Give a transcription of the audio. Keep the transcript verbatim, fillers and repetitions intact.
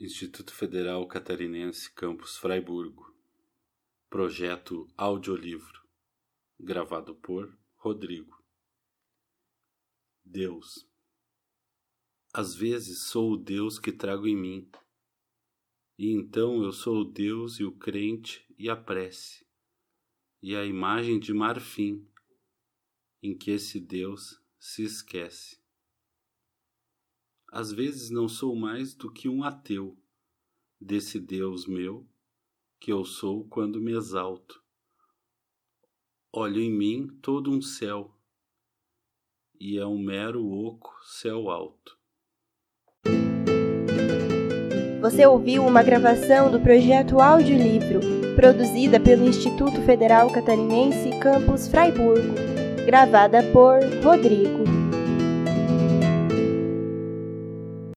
Instituto Federal Catarinense, Campus Fraiburgo. Projeto audiolivro. Gravado por Rodrigo. Deus. Às vezes sou o Deus que trago em mim, e então eu sou o Deus e o crente e a prece, e a imagem de marfim, em que esse Deus se esquece. Às vezes não sou mais do que um ateu, desse Deus meu, que eu sou quando me exalto. Olho em mim todo um céu, e é um mero oco céu alto. Você ouviu uma gravação do projeto audiolivro, produzida pelo Instituto Federal Catarinense Campus Fraiburgo, gravada por Rodrigo.